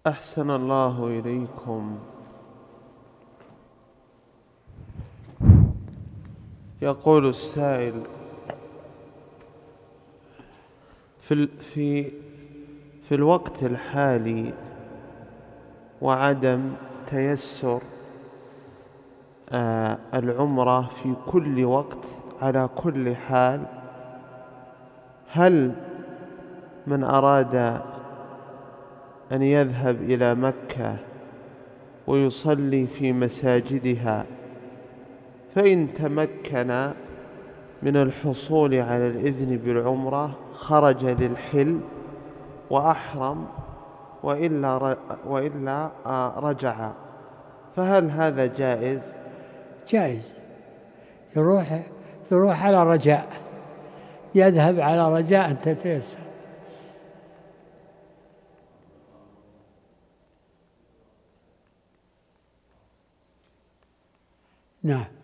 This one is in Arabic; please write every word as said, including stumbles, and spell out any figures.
أحسن الله إليكم. يقول السائل: في في في الوقت الحالي وعدم تيسر آه العمرة في كل وقت على كل حال، هل من أراد أن يذهب إلى مكة ويصلي في مساجدها فإن تمكن من الحصول على الإذن بالعمرة خرج للحل وأحرم، وإلا وإلا رجع، فهل هذا جائز؟ جائز. يروح يروح على رجاء، يذهب على رجاء أن تتيسر. نعم.